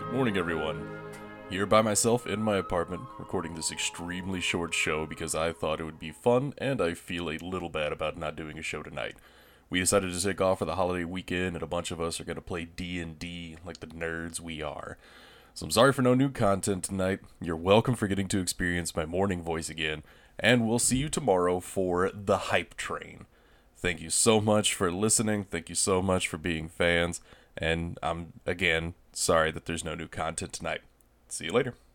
Morning, everyone. Here by myself in my apartment, recording this extremely short show because I thought it would be fun, and I feel a little bad about not doing a show tonight. We decided to take off for the holiday weekend, and a bunch of us are going to play D&D like the nerds we are. So I'm sorry for no new content tonight. You're welcome for getting to experience my morning voice again, and we'll see you tomorrow for The Hype Train. Thank you so much for listening. Thank you so much for being fans. And I'm, again, sorry that there's no new content tonight. See you later.